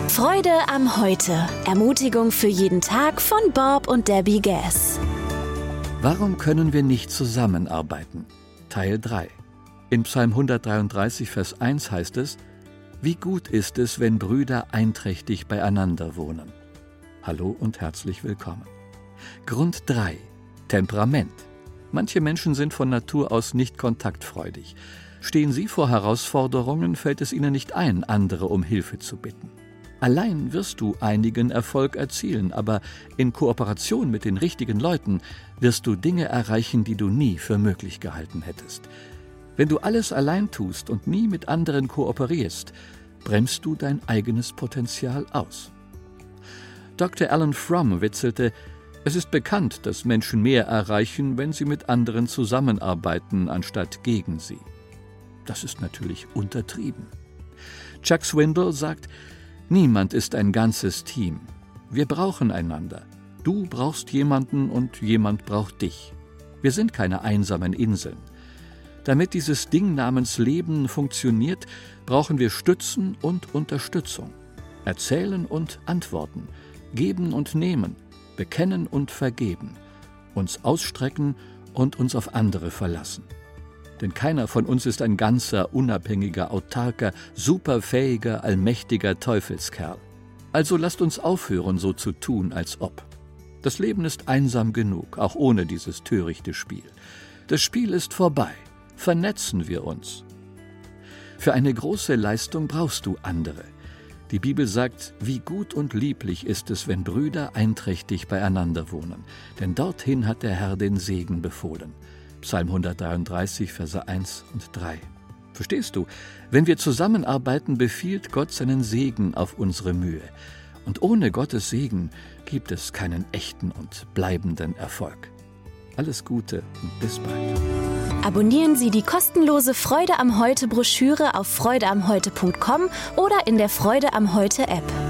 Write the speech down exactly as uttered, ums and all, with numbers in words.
Freude am Heute. Ermutigung für jeden Tag von Bob und Debbie Gass. Warum können wir nicht zusammenarbeiten? Teil drei. In Psalm hundertdreiunddreißig, Vers eins heißt es: Wie gut ist es, wenn Brüder einträchtig beieinander wohnen. Hallo und herzlich willkommen. Grund drei. Temperament. Manche Menschen sind von Natur aus nicht kontaktfreudig. Stehen sie vor Herausforderungen, fällt es ihnen nicht ein, andere um Hilfe zu bitten. Allein wirst du einigen Erfolg erzielen, aber in Kooperation mit den richtigen Leuten wirst du Dinge erreichen, die du nie für möglich gehalten hättest. Wenn du alles allein tust und nie mit anderen kooperierst, bremst du dein eigenes Potenzial aus. Doktor Alan Fromm witzelte: Es ist bekannt, dass Menschen mehr erreichen, wenn sie mit anderen zusammenarbeiten, anstatt gegen sie. Das ist natürlich untertrieben. Chuck Swindoll sagt: Niemand ist ein ganzes Team. Wir brauchen einander. Du brauchst jemanden und jemand braucht dich. Wir sind keine einsamen Inseln. Damit dieses Ding namens Leben funktioniert, brauchen wir Stützen und Unterstützung. Erzählen und antworten. Geben und nehmen. Bekennen und vergeben. Uns ausstrecken und uns auf andere verlassen. Denn keiner von uns ist ein ganzer, unabhängiger, autarker, superfähiger, allmächtiger Teufelskerl. Also lasst uns aufhören, so zu tun, als ob. Das Leben ist einsam genug, auch ohne dieses törichte Spiel. Das Spiel ist vorbei. Vernetzen wir uns. Für eine große Leistung brauchst du andere. Die Bibel sagt, wie gut und lieblich ist es, wenn Brüder einträchtig beieinander wohnen. Denn dorthin hat der Herr den Segen befohlen. Psalm hundertdreiunddreißig, Verse eins und drei. Verstehst du? Wenn wir zusammenarbeiten, befiehlt Gott seinen Segen auf unsere Mühe. Und ohne Gottes Segen gibt es keinen echten und bleibenden Erfolg. Alles Gute und bis bald. Abonnieren Sie die kostenlose Freude am Heute Broschüre auf freude am heute punkt com oder in der Freude am Heute App.